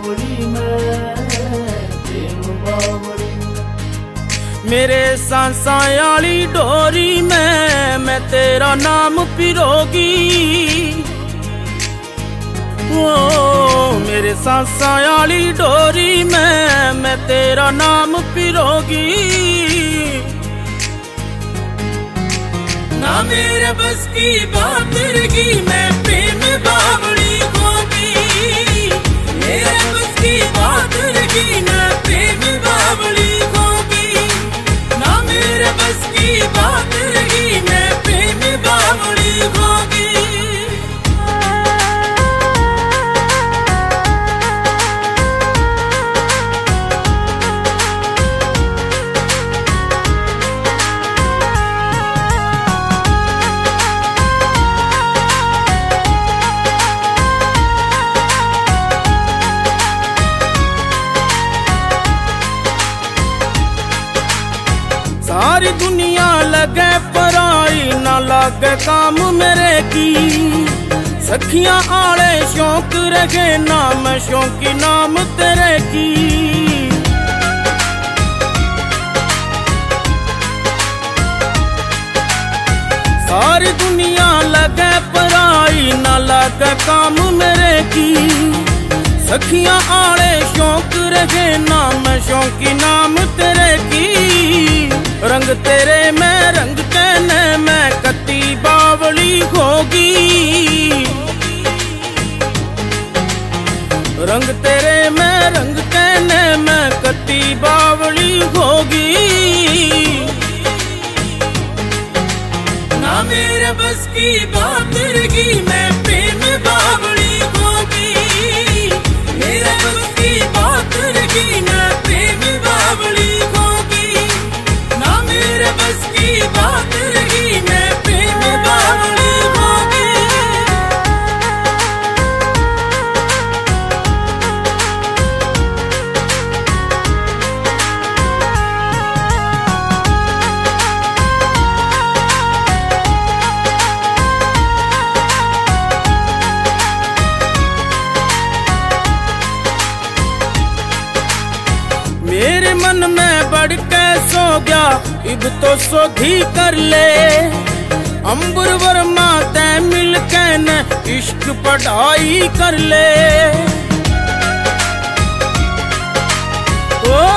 बावड़ी में प्रेम बावड़ी। मेरे सांसां आली डोरी में मैं तेरा नाम पिरोगी। ओ मेरे सांसां आली डोरी में मैं तेरा नाम पिरोगी। ना मेरे बस की बात रही मैं प्रेम बावड़ी होगी। मेरे बस की बात रही मैं प्रेम बावड़ी होगी। ना मेरे बस की बात रही मैं प्रेम बावड़ी होगी। सारी दुनिया लगे पराई ना लागे काम मेरे की। सखियां आले शौक रखे ना मैं शौकी नाम तेरे की। सारी दुनिया लगे पराई ना लागे काम मेरे की। सखियां आले शौक रखे ना मैं शौकी नाम तेरे की। रंग तेरे में रंग कहने में कत्ती बावली होगी। रंग तेरे में रंग कहने में कत्ती बावली होगी। ना मेरे बस की बात रही मैं प्रेम बावली होगी। मेरे बस की बात रही मैं प्रेम बावली होगी। ना मेरे बस की बात रही मैं प्रेम बावली होगी। मेरे मन में बढ़ के सो गया इब तो सोधी कर ले। अंबर वर्मा ते मिल के न इश्क पढ़ाई कर ले। ओ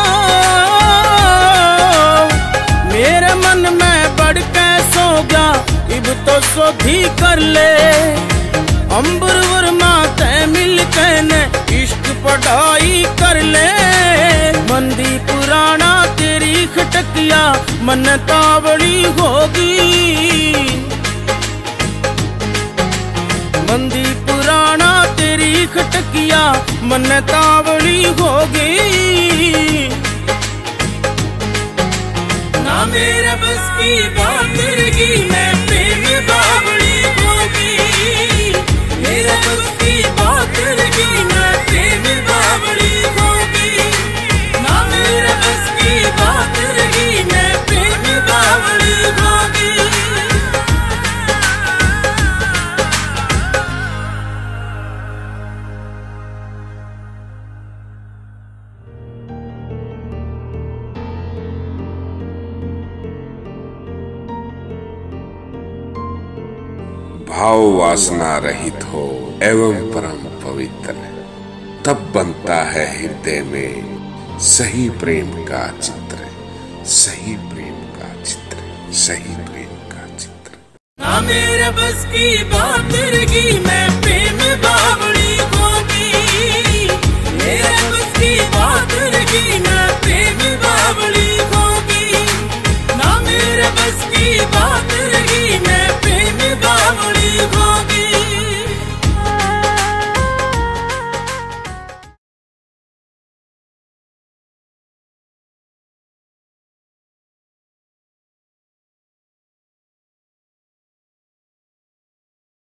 मेरे मन में बढ़ के सो गया इब तो सोधी कर ले। अंबर वर्मा ते मिल के न इश्क पढ़ाई कर ले। मंदी पुराना तेरी खटकिया मन तावड़ी होगी। मंदी पुराना तेरी खटकिया मन तावड़ी होगी। ना मेरे बस की बात रही मैं प्रेम बावड़ी होगी। मेरे बस की बात रही मैं प्रेम बावड़ी होगी। ना मेरे बस की बात रही मैं प्रेम बावड़ी होगी। भाव वासना रहित हो एवं परम पवित्र, तब बनता है हृदय में सही प्रेम का चित्र। सही प्रेम का चित्र, सही प्रेम का चित्र। ना मेरे बस की बात रही मैं प्रेम बावड़ी होगी। मेरे बस की बात रही